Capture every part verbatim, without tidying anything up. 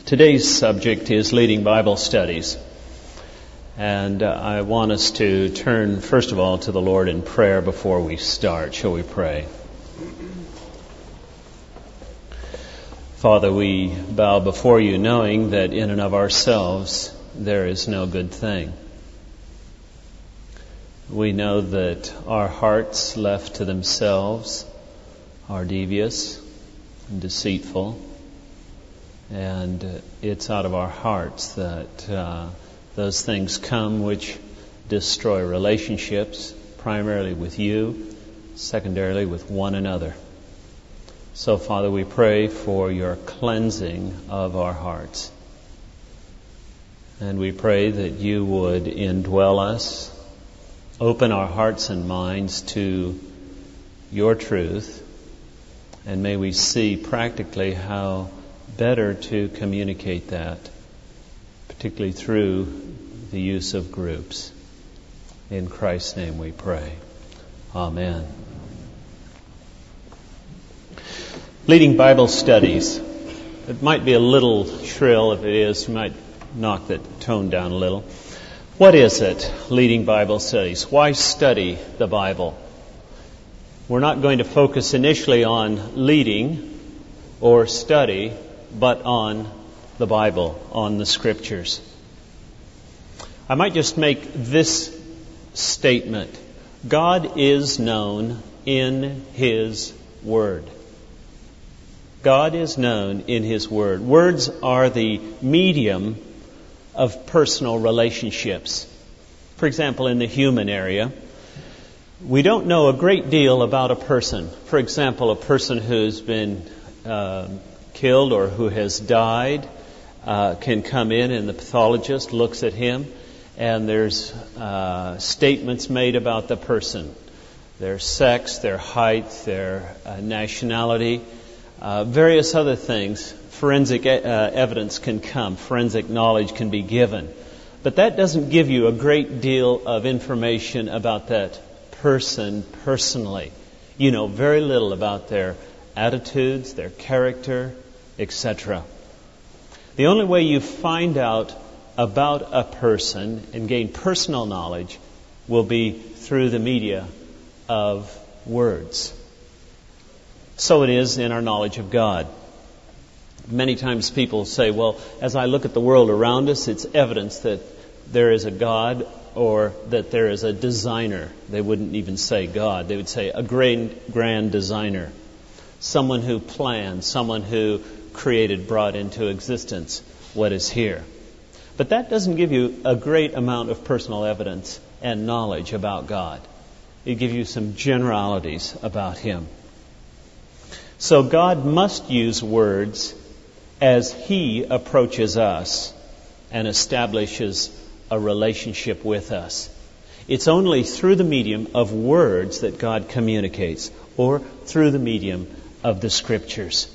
Today's subject is leading Bible studies. And uh, I want us to turn, first of all, to the Lord in prayer before we start. Shall we pray? Father, we bow before you knowing that in and of ourselves there is no good thing. We know that our hearts left to themselves are devious and deceitful. And uh, it's out of our hearts that uh, those things come which destroy relationships, primarily with you, secondarily with one another. So, Father, we pray for your cleansing of our hearts. And we pray that you would indwell us, open our hearts and minds to your truth, and may we see practically how better to communicate that, particularly through the use of groups. In Christ's name we pray. Amen. Leading Bible studies. It might be a little shrill. If it is, you might knock that tone down a little. What is it, leading Bible studies? Why study the Bible? We're not going to focus initially on leading or study, but on the Bible, on the Scriptures. I might just make this statement. God is known in His Word. God is known in His Word. Words are the medium of personal relationships. For example, in the human area, we don't know a great deal about a person. For example, a person who's been uh, killed or who has died uh, can come in and the pathologist looks at him and there's uh, statements made about the person. Their sex, their height, their uh, nationality, uh, various other things. Forensic uh, evidence can come. Forensic knowledge can be given. But that doesn't give you a great deal of information about that person personally. You know very little about their attitudes, their character, et cetera. The only way you find out about a person and gain personal knowledge will be through the media of words. So it is in our knowledge of God. Many times people say, well, as I look at the world around us, it's evidence that there is a God or that there is a designer. They wouldn't even say God. They would say a grand, grand designer. Someone who planned, someone who created, brought into existence what is here. But that doesn't give you a great amount of personal evidence and knowledge about God. It gives you some generalities about Him. So God must use words as He approaches us and establishes a relationship with us. It's only through the medium of words that God communicates, or through the medium of the Scriptures.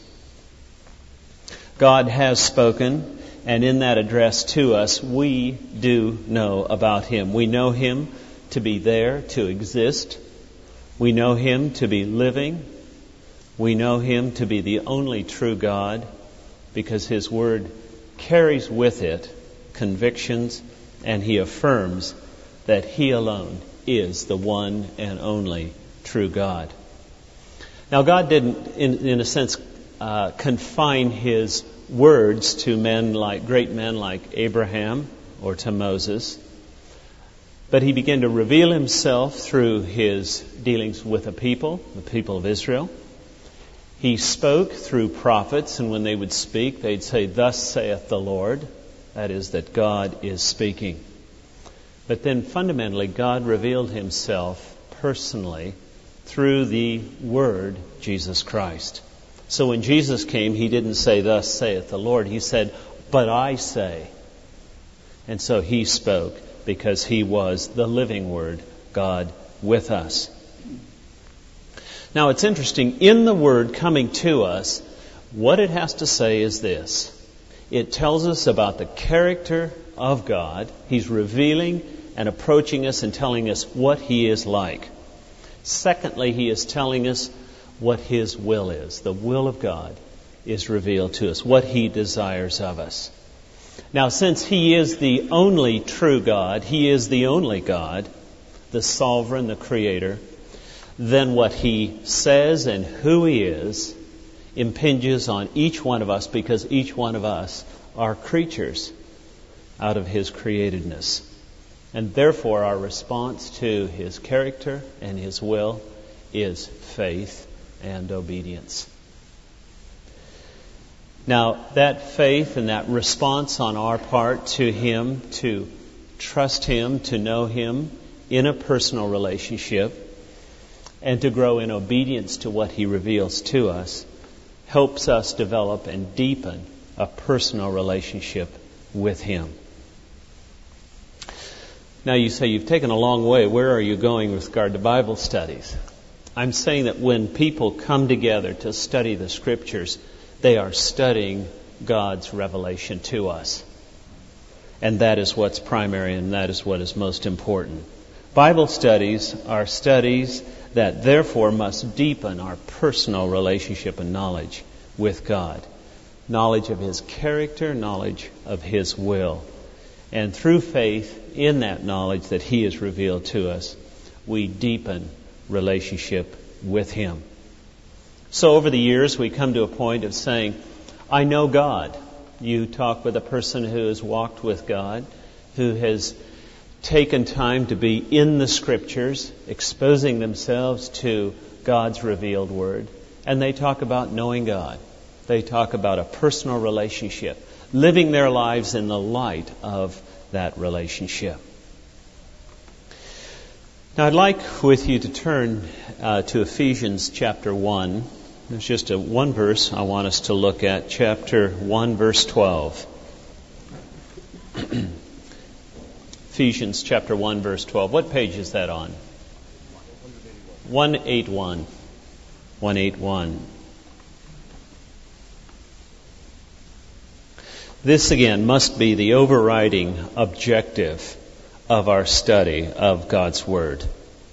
God has spoken, and in that address to us, we do know about Him. We know Him to be there, to exist. We know Him to be living. We know Him to be the only true God, because His Word carries with it convictions, and He affirms that He alone is the one and only true God. Now, God didn't, in, in a sense, uh, confine His words to men like, great men like Abraham or to Moses, but He began to reveal Himself through His dealings with a people, the people of Israel. He spoke through prophets, and when they would speak, they'd say, "Thus saith the Lord." That is, that God is speaking. But then fundamentally, God revealed Himself personally through the Word, Jesus Christ. So when Jesus came, He didn't say, "Thus saith the Lord." He said, "But I say." And so He spoke because He was the living Word, God with us. Now it's interesting, in the Word coming to us, what it has to say is this. It tells us about the character of God. He's revealing and approaching us and telling us what He is like. Secondly, He is telling us what His will is, the will of God is revealed to us, what He desires of us. Now, since He is the only true God, He is the only God, the sovereign, the creator, then what He says and who He is impinges on each one of us, because each one of us are creatures out of His createdness. And therefore our response to His character and His will is faith and obedience. Now, that faith and that response on our part to Him, to trust Him, to know Him in a personal relationship, and to grow in obedience to what He reveals to us, helps us develop and deepen a personal relationship with Him. Now you say, you've taken a long way. Where are you going with regard to Bible studies? I'm saying that when people come together to study the Scriptures, they are studying God's revelation to us. And that is what's primary, and that is what is most important. Bible studies are studies that therefore must deepen our personal relationship and knowledge with God. Knowledge of His character, knowledge of His will. And through faith in that knowledge that He has revealed to us, we deepen relationship with Him. So over the years we come to a point of saying, I know God. You talk with a person who has walked with God, who has taken time to be in the Scriptures, exposing themselves to God's revealed Word, and they talk about knowing God. They talk about a personal relationship, living their lives in the light of that relationship. Now I'd like with you to turn uh, to Ephesians chapter one. There's just a one verse I want us to look at, chapter one, verse twelve. Ephesians chapter one, verse twelve. What page is that on? one eighty-one. one eighty-one. This again must be the overriding objective of our study of God's Word.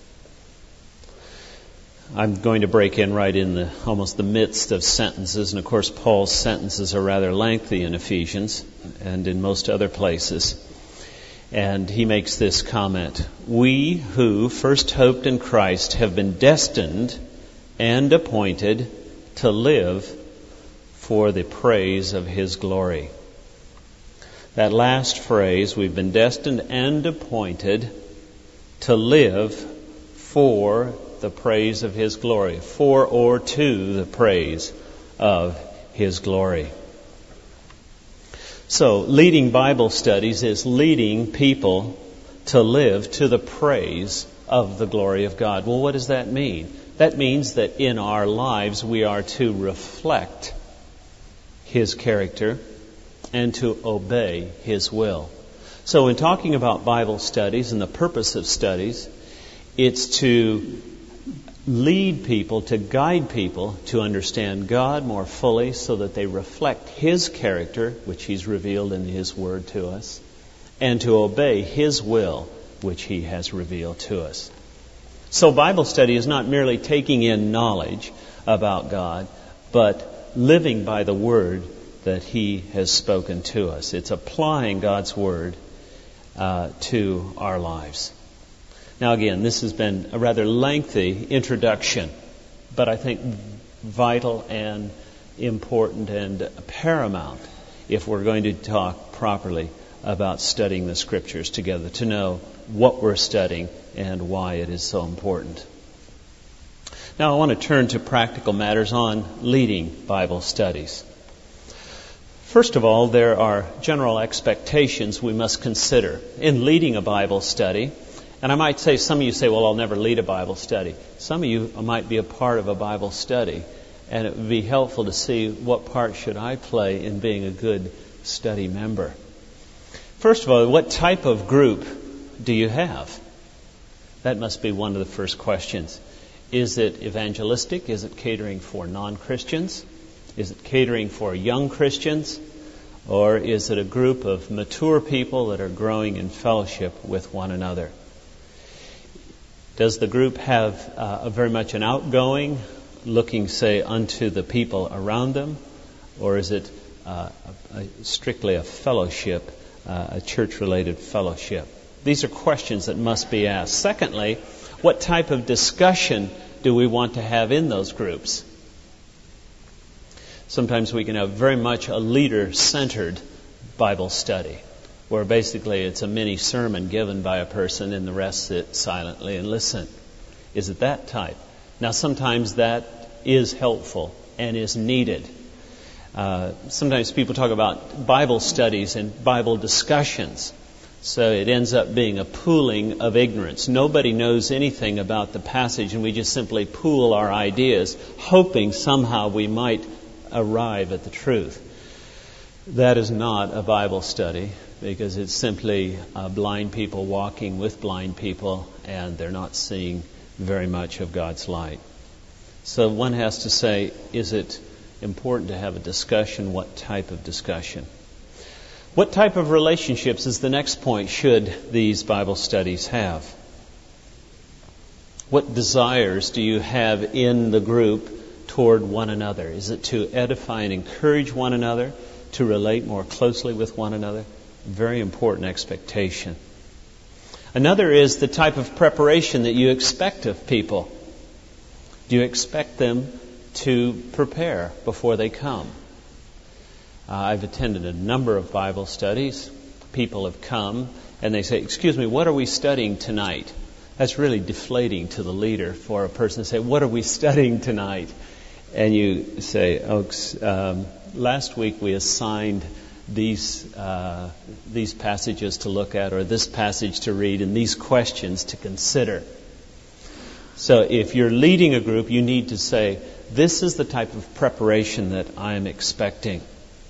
I'm going to break in right in the almost the midst of sentences, and of course Paul's sentences are rather lengthy in Ephesians and in most other places. And he makes this comment: we who first hoped in Christ have been destined and appointed to live for the praise of His glory. That last phrase, we've been destined and appointed to live for the praise of His glory, for or to the praise of His glory. So, leading Bible studies is leading people to live to the praise of the glory of God. Well, what does that mean? That means that in our lives we are to reflect His character and to obey His will. So in talking about Bible studies and the purpose of studies, it's to lead people, to guide people to understand God more fully so that they reflect His character, which He's revealed in His Word to us, and to obey His will, which He has revealed to us. So Bible study is not merely taking in knowledge about God, but living by the Word that He has spoken to us. It's applying God's Word uh, to our lives. Now again, this has been a rather lengthy introduction, but I think vital and important and paramount if we're going to talk properly about studying the Scriptures together, to know what we're studying and why it is so important. Now I want to turn to practical matters on leading Bible studies. First of all, there are general expectations we must consider in leading a Bible study. And I might say, some of you say, well, I'll never lead a Bible study. Some of you might be a part of a Bible study, and it would be helpful to see what part should I play in being a good study member. First of all, what type of group do you have? That must be one of the first questions. Is it evangelistic? Is it catering for non-Christians? Is it catering for young Christians? Or is it a group of mature people that are growing in fellowship with one another? Does the group have uh, a very much an outgoing, looking, say, unto the people around them or is it uh, a, a, strictly a fellowship, uh, a church-related fellowship? These are questions that must be asked. Secondly, what type of discussion do we want to have in those groups? Sometimes we can have very much a leader-centered Bible study, where basically it's a mini sermon given by a person and the rest sit silently and listen. Is it that type? Now, sometimes that is helpful and is needed. Uh, sometimes people talk about Bible studies and Bible discussions. So it ends up being a pooling of ignorance. Nobody knows anything about the passage, and we just simply pool our ideas, hoping somehow we might arrive at the truth. That is not a Bible study, because it's simply uh, blind people walking with blind people, and they're not seeing very much of God's light. So one has to say, is it important to have a discussion? What type of discussion? What type of relationships is the next point should these Bible studies have? What desires do you have in the group toward one another? Is it to edify and encourage one another, to relate more closely with one another? Very important expectation. Another is the type of preparation that you expect of people. Do you expect them to prepare before they come? Uh, I've attended a number of Bible studies. People have come and they say, excuse me, what are we studying tonight? That's really deflating to the leader for a person to say, what are we studying tonight? And you say, oh, um, last week we assigned these uh, these passages to look at, or this passage to read, and these questions to consider. So if you're leading a group, you need to say, this is the type of preparation that I am expecting.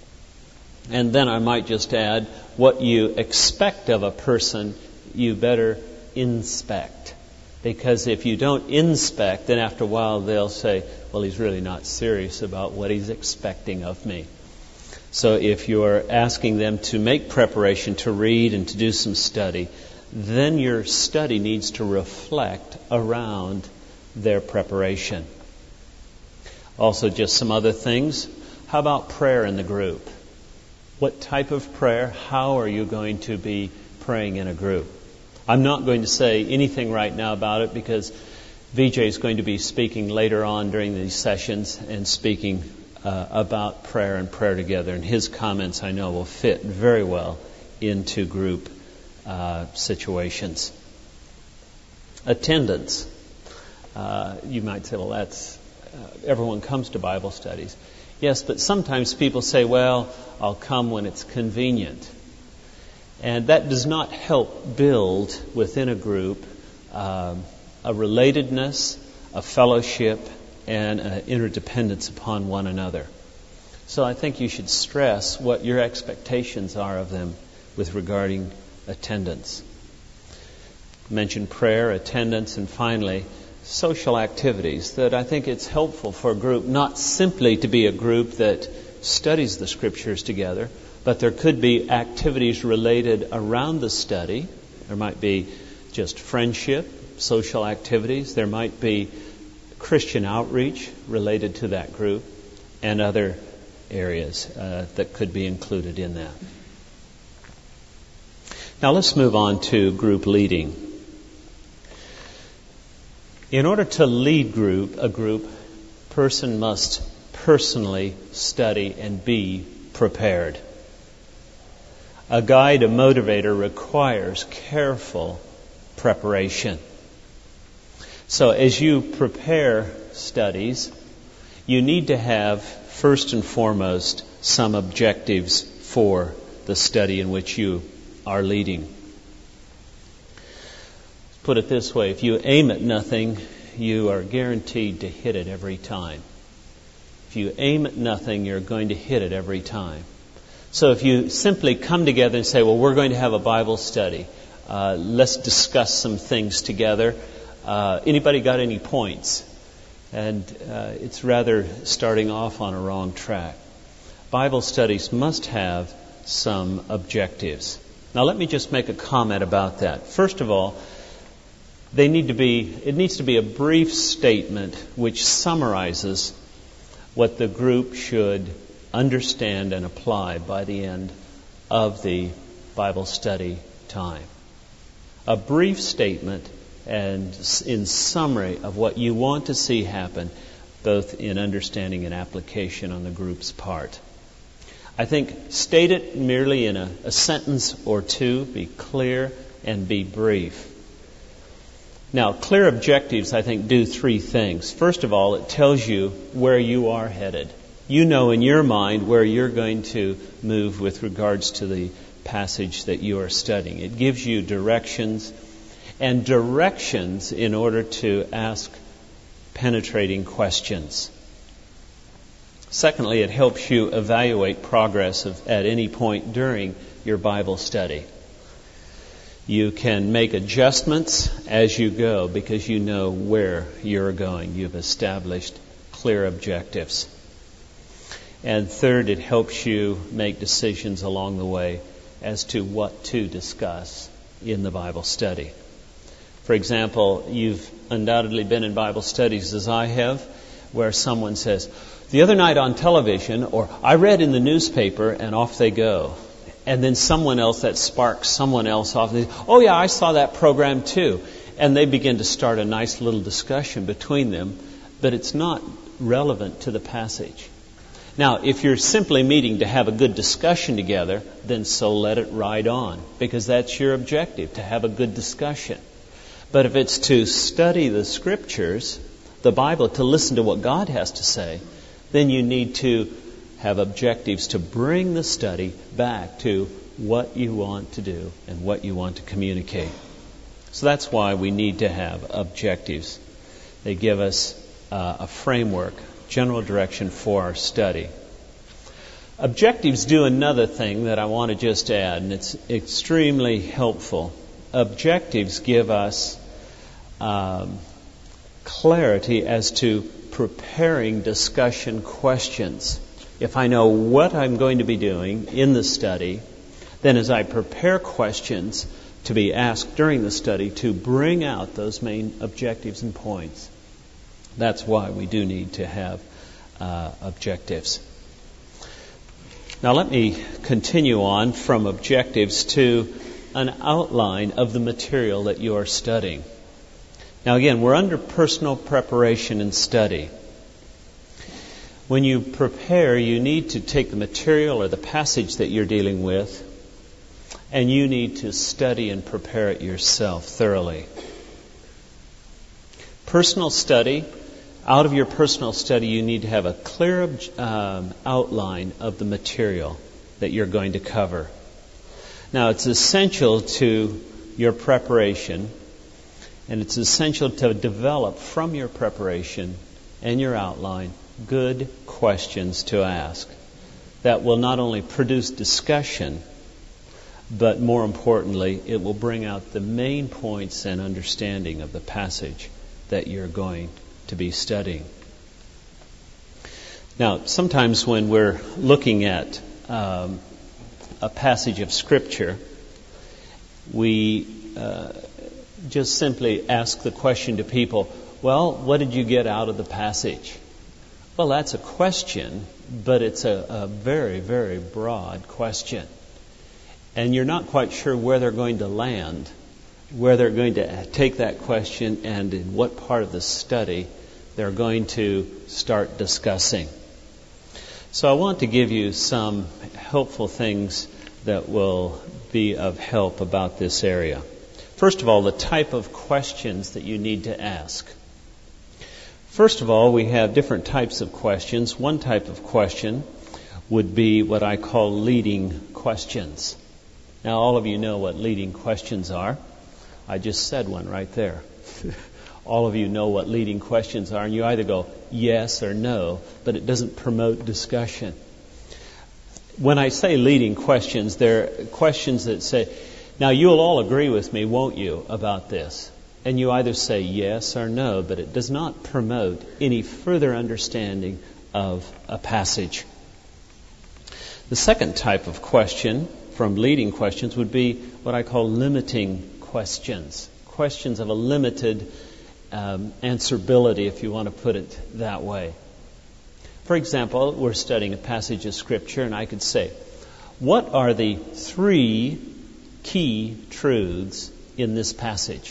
And then I might just add, what you expect of a person, you better inspect. Because if you don't inspect, then after a while they'll say, well, he's really not serious about what he's expecting of me. So if you're asking them to make preparation to read and to do some study, then your study needs to reflect around their preparation. Also, just some other things. How about prayer in the group? What type of prayer? How are you going to be praying in a group? I'm not going to say anything right now about it because V J is going to be speaking later on during these sessions and speaking uh, about prayer and prayer together. And his comments, I know, will fit very well into group uh, situations. Attendance. Uh, you might say, well, that's uh, everyone comes to Bible studies. Yes, but sometimes people say, well, I'll come when it's convenient. And that does not help build within a group um, a relatedness, a fellowship, and an interdependence upon one another. So I think you should stress what your expectations are of them with regarding attendance. Mention prayer, attendance, and finally, social activities. That I think it's helpful for a group not simply to be a group that studies the Scriptures together, but there could be activities related around the study. There might be just friendship, social activities. There might be Christian outreach related to that group and other areas uh, that could be included in that. Now let's move on to group leading. In order to lead group, a group, person must personally study and be prepared. A guide, a motivator requires careful preparation. So as you prepare studies, you need to have, first and foremost, some objectives for the study in which you are leading. Put it this way, if you aim at nothing, you are guaranteed to hit it every time. If you aim at nothing, you're going to hit it every time. So if you simply come together and say, well, we're going to have a Bible study. Uh, let's discuss some things together. Uh, anybody got any points? And uh, it's rather starting off on a wrong track. Bible studies must have some objectives. Now let me just make a comment about that. First of all, they need to be, it needs to be a brief statement which summarizes what the group should understand and apply by the end of the Bible study time. A brief statement and in summary of what you want to see happen, both in understanding and application on the group's part. I think state it merely in a, a sentence or two, be clear and be brief. Now, clear objectives, I think, do three things. First of all, it tells you where you are headed. You know in your mind where you're going to move with regards to the passage that you are studying. It gives you directions, and directions in order to ask penetrating questions. Secondly, it helps you evaluate progress of, at any point during your Bible study. You can make adjustments as you go because you know where you're going. You've established clear objectives. And third, it helps you make decisions along the way as to what to discuss in the Bible study. For example, you've undoubtedly been in Bible studies as I have, where someone says, the other night on television, or I read in the newspaper, and off they go. And then someone else, that sparks someone else off. They say, oh yeah, I saw that program too. And they begin to start a nice little discussion between them, but it's not relevant to the passage. Now, if you're simply meeting to have a good discussion together, then so let it ride on, because that's your objective, to have a good discussion. But if it's to study the Scriptures, the Bible, to listen to what God has to say, then you need to have objectives to bring the study back to what you want to do and what you want to communicate. So that's why we need to have objectives. They give us uh, a framework, general direction for our study. Objectives do another thing that I want to just add, and it's extremely helpful. Objectives give us um, clarity as to preparing discussion questions. If I know what I'm going to be doing in the study, then as I prepare questions to be asked during the study, to bring out those main objectives and points. That's why we do need to have uh, objectives. Now let me continue on from objectives to an outline of the material that you are studying. Now again, we're under personal preparation and study. When you prepare, you need to take the material or the passage that you're dealing with, and you need to study and prepare it yourself thoroughly. Personal study, out of your personal study, you need to have a clear um, outline of the material that you're going to cover. Now, it's essential to your preparation, and it's essential to develop from your preparation and your outline good questions to ask that will not only produce discussion, but more importantly, it will bring out the main points and understanding of the passage that you're going to be studying. Now, sometimes when we're looking at um, a passage of Scripture, we uh, just simply ask the question to people, well, what did you get out of the passage? Well, that's a question, but it's a, a very, very broad question. And you're not quite sure where they're going to land, where they're going to take that question, and in what part of the study they're going to start discussing. So I want to give you some helpful things that will be of help about this area. First of all, the type of questions that you need to ask. First of all, we have different types of questions. One type of question would be what I call leading questions. Now, all of you know what leading questions are. I just said one right there. All of you know what leading questions are, and you either go yes or no, but it doesn't promote discussion. When I say leading questions, they're questions that say, now you'll all agree with me, won't you, about this? And you either say yes or no, but it does not promote any further understanding of a passage. The second type of question from leading questions would be what I call limiting questions. Questions of a limited um, answerability, if you want to put it that way. For example, we're studying a passage of Scripture, and I could say, what are the three key truths in this passage?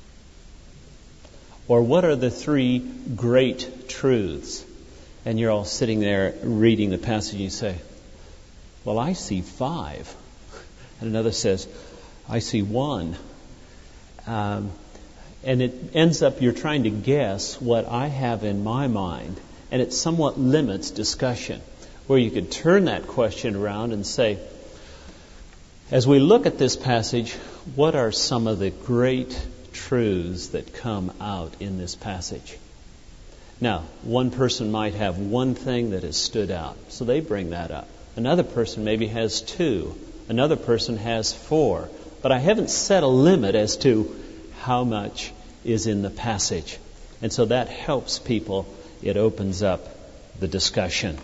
Or what are the three great truths? And you're all sitting there reading the passage, and you say, well, I see five. And another says, I see one. Um, and it ends up you're trying to guess what I have in my mind. And it somewhat limits discussion, where you could turn that question around and say, as we look at this passage, what are some of the great truths that come out in this passage? Now, one person might have one thing that has stood out, so they bring that up. Another person maybe has two. Another person has four. But I haven't set a limit as to how much is in the passage. And so that helps people. It opens up the discussion.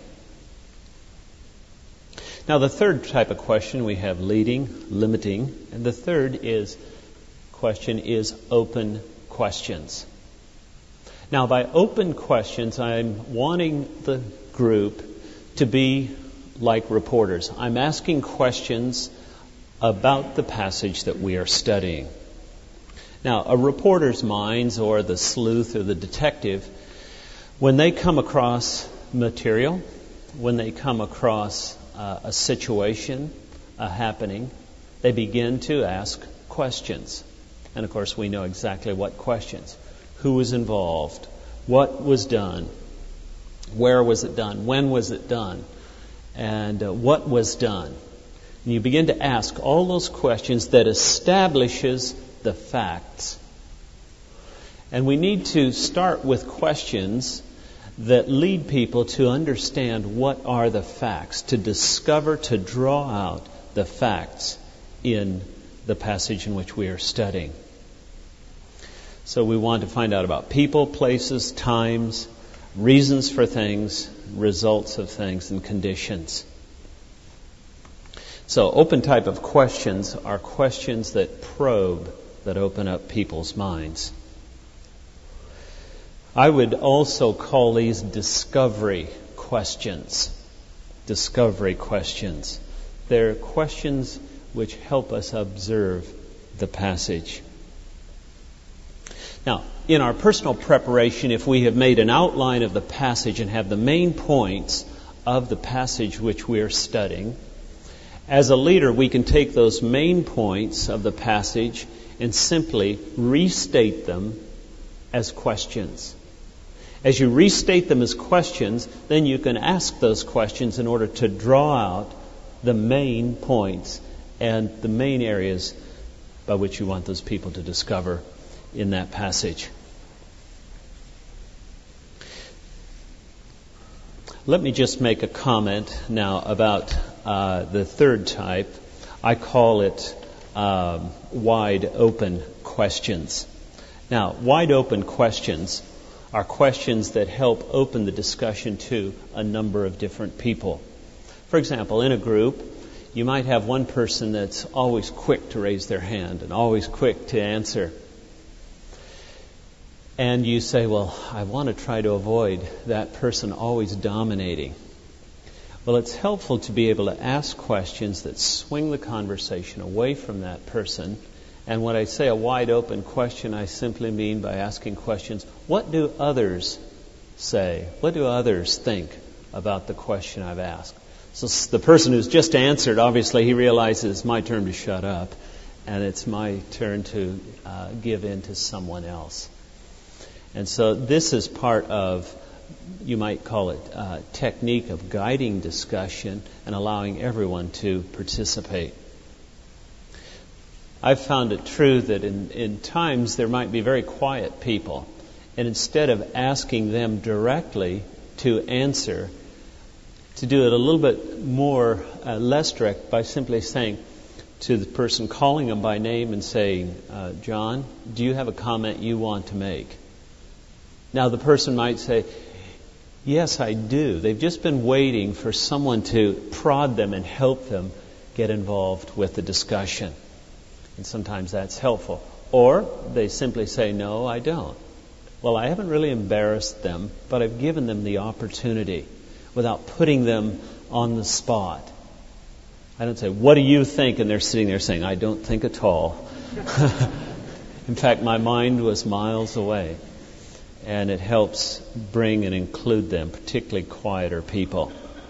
Now, the third type of question, we have leading, limiting, and the third is question is open questions. Now, by open questions, I'm wanting the group to be like reporters. I'm asking questions about the passage that we are studying. Now, a reporter's minds, or the sleuth or the detective, when they come across material, when they come across uh, a situation, a happening, they begin to ask questions. And of course, we know exactly what questions. Who was involved? What was done? Where was it done? When was it done? And uh, what was done? And you begin to ask all those questions that establishes the facts. And we need to start with questions that lead people to understand what are the facts, to discover, to draw out the facts in the passage in which we are studying. So we want to find out about people, places, times, reasons for things, results of things, and conditions. So open type of questions are questions that probe, that open up people's minds. I would also call these discovery questions. Discovery questions. They're questions which help us observe the passage. Now, in our personal preparation, if we have made an outline of the passage and have the main points of the passage which we are studying, as a leader, we can take those main points of the passage and simply restate them as questions. As you restate them as questions, then you can ask those questions in order to draw out the main points and the main areas by which you want those people to discover in that passage. Let me just make a comment now about uh, the third type. I call it um, wide open questions. Now, wide open questions are questions that help open the discussion to a number of different people. For example, in a group, you might have one person that's always quick to raise their hand and always quick to answer. And you say, well, I want to try to avoid that person always dominating. Well, it's helpful to be able to ask questions that swing the conversation away from that person. And when I say a wide open question, I simply mean by asking questions, what do others say? What do others think about the question I've asked? So the person who's just answered, obviously he realizes it's my turn to shut up, and it's my turn to uh, give in to someone else. And so this is part of, you might call it, uh, technique of guiding discussion and allowing everyone to participate. I've found it true that in, in times there might be very quiet people, and instead of asking them directly to answer, to do it a little bit more, uh, less direct by simply saying to the person, calling them by name and saying, uh, John, do you have a comment you want to make? Now the person might say, yes, I do. They've just been waiting for someone to prod them and help them get involved with the discussion. And sometimes that's helpful. Or they simply say, no, I don't. Well, I haven't really embarrassed them, but I've given them the opportunity. without putting them on the spot. I don't say, what do you think? And they're sitting there saying, I don't think at all. In fact, my mind was miles away. And it helps bring and include them, particularly quieter people.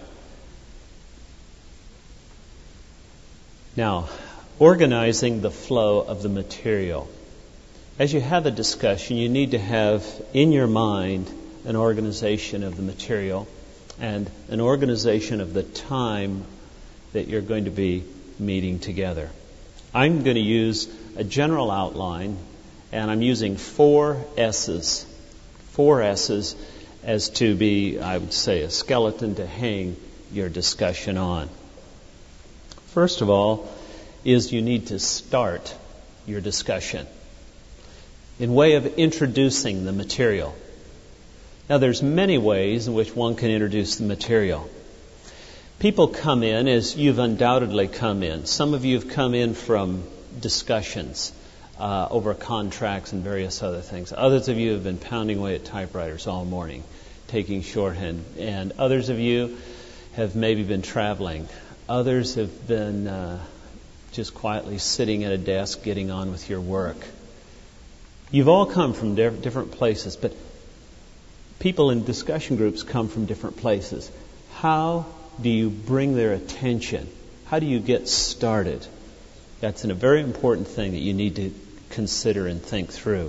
Now, organizing the flow of the material. As you have a discussion, you need to have in your mind an organization of the material and an organization of the time that you're going to be meeting together. I'm going to use a general outline, and I'm using four S's. Four S's as to be, I would say, a skeleton to hang your discussion on. First of all, is you need to start your discussion in way of introducing the material. Now, there's many ways in which one can introduce the material. People come in as you've undoubtedly come in. Some of you have come in from discussions uh, over contracts and various other things. Others of you have been pounding away at typewriters all morning, taking shorthand. And others of you have maybe been traveling. Others have been uh, just quietly sitting at a desk getting on with your work. You've all come from di- different places, but people in discussion groups come from different places. How do you bring their attention? How do you get started? That's a very important thing that you need to consider and think through.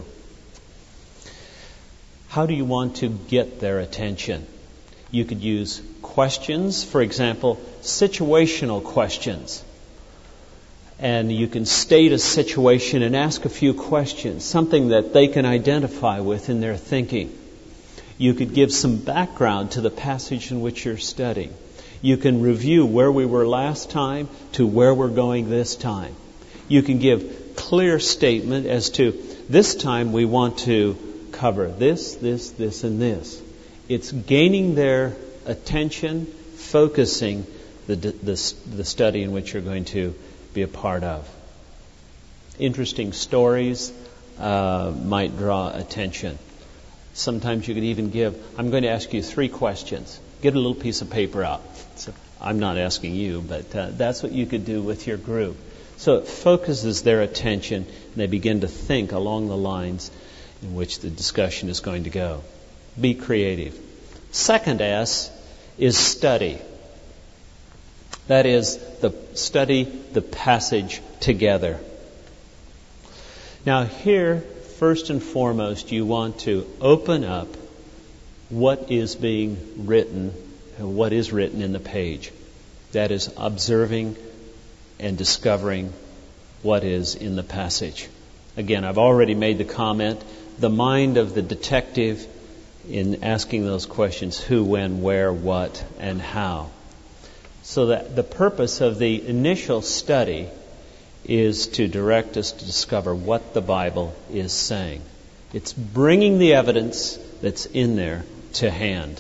How do you want to get their attention? You could use questions, for example, situational questions. And you can state a situation and ask a few questions, something that they can identify with in their thinking. You could give some background to the passage in which you're studying. You can review where we were last time to where we're going this time. You can give clear statement as to this time we want to cover this, this, this, and this. It's gaining their attention, focusing the, the, the study in which you're going to be a part of. Interesting stories uh, might draw attention. Sometimes you could even give, I'm going to ask you three questions. Get a little piece of paper out. So I'm not asking you, but uh, that's what you could do with your group. So it focuses their attention, and they begin to think along the lines in which the discussion is going to go. Be creative. Second S is study. That is, the study the passage together. Now here, first and foremost, you want to open up what is being written, what is written in the page. That is, observing and discovering what is in the passage. Again, I've already made the comment, the mind of the detective in asking those questions, who, when, where, what, and how. So that the purpose of the initial study is to direct us to discover what the Bible is saying. It's bringing the evidence that's in there to hand.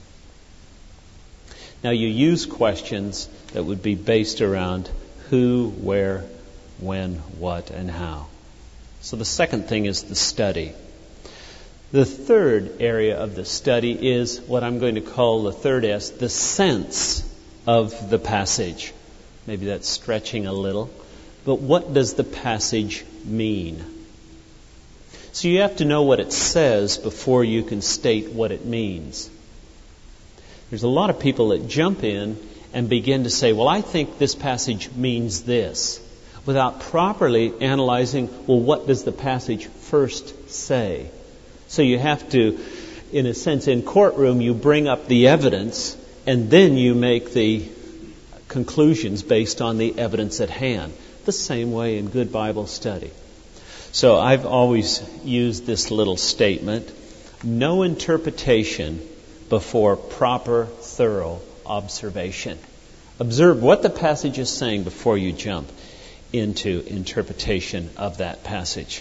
Now you use questions that would be based around who, where, when, what, and how. So the second thing is the study. The third area of the study is what I'm going to call the third S, the sense of the passage. Maybe that's stretching a little. But what does the passage mean? So you have to know what it says before you can state what it means. There's a lot of people that jump in and begin to say, well, I think this passage means this, without properly analyzing, well, what does the passage first say? So you have to, in a sense, in courtroom, you bring up the evidence and then you make the conclusions based on the evidence at hand. The same way in good Bible study. So I've always used this little statement, no interpretation before proper, thorough observation. Observe what the passage is saying before you jump into interpretation of that passage.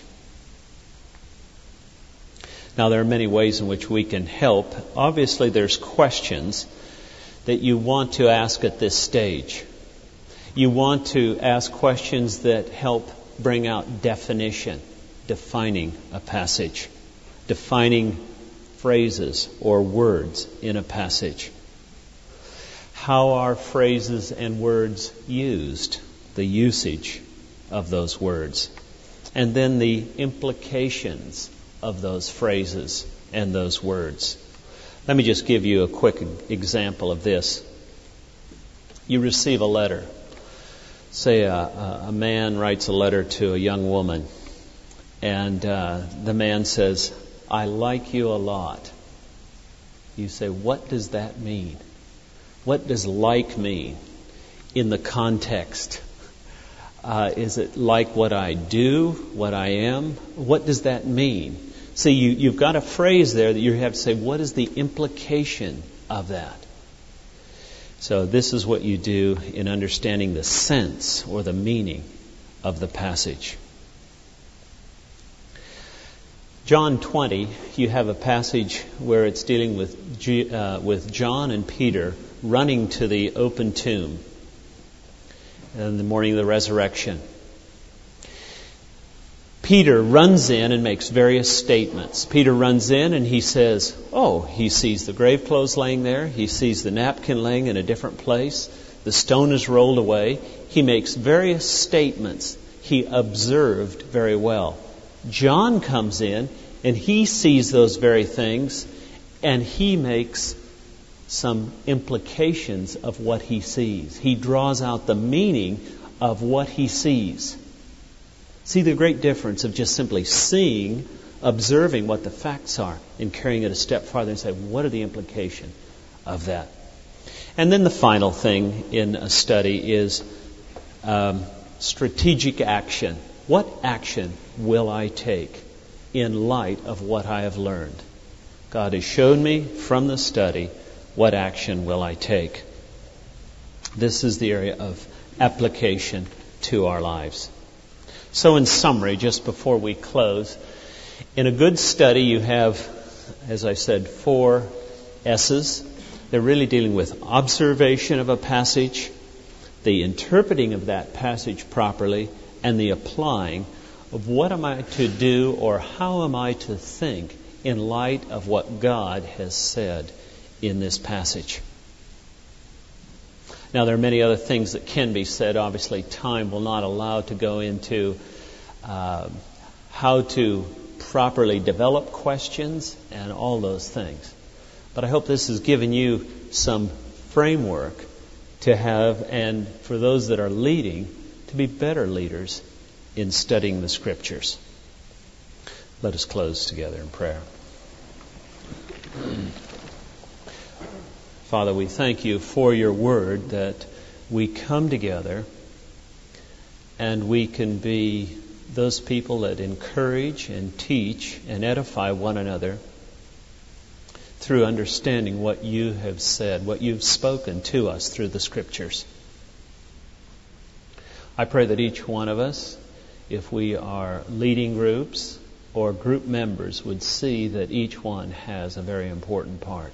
Now, there are many ways in which we can help. Obviously, there's questions that you want to ask at this stage. You want to ask questions that help bring out definition, defining a passage, defining phrases or words in a passage. how are phrases and words used, the usage of those words, and then the implications of those phrases and those words. Let me just give you a quick example of this. You receive a letter. Say a, a man writes a letter to a young woman, and uh, the man says, "I like you a lot." You say, what does that mean? What does like mean in the context? Uh, is it like what I do, what I am? What does that mean? See, you, you've got a phrase there that you have to say, what is the implication of that? So this is what you do in understanding the sense or the meaning of the passage. John twenty, you have a passage where it's dealing with G, uh, with John and Peter running to the open tomb in the morning of the resurrection. Peter runs in and makes various statements. Peter runs in and he says, oh, he sees the grave clothes laying there. He sees the napkin laying in a different place. The stone is rolled away. He makes various statements he observed very well. John comes in and he sees those very things and he makes some implications of what he sees. He draws out the meaning of what he sees. See the great difference of just simply seeing, observing what the facts are, and carrying it a step farther and say, what are the implications of that? And then the final thing in a study is um, strategic action. What action will I take in light of what I have learned? God has shown me from the study, what action will I take? This is the area of application to our lives. So in summary, just before we close, in a good study you have, as I said, four S's. They're really dealing with observation of a passage, the interpreting of that passage properly, and the applying of what am I to do or how am I to think in light of what God has said in this passage. Now, there are many other things that can be said. Obviously, time will not allow to go into uh, how to properly develop questions and all those things. But I hope this has given you some framework to have, and for those that are leading, to be better leaders in studying the Scriptures. Let us close together in prayer. Father, we thank you for your word, that we come together and we can be those people that encourage and teach and edify one another through understanding what you have said, what you've spoken to us through the Scriptures. I pray that each one of us, if we are leading groups or group members, would see that each one has a very important part.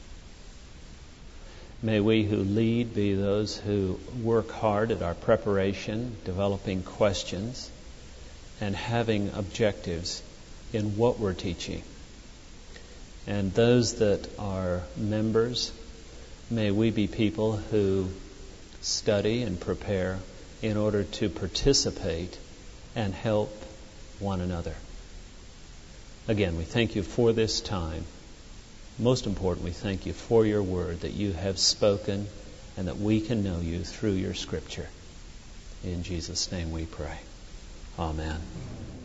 May we who lead be those who work hard at our preparation, developing questions, and having objectives in what we're teaching. And those that are members, may we be people who study and prepare in order to participate and help one another. Again, we thank you for this time. Most important, we thank you for your word that you have spoken and that we can know you through your Scripture. In Jesus' name we pray. Amen.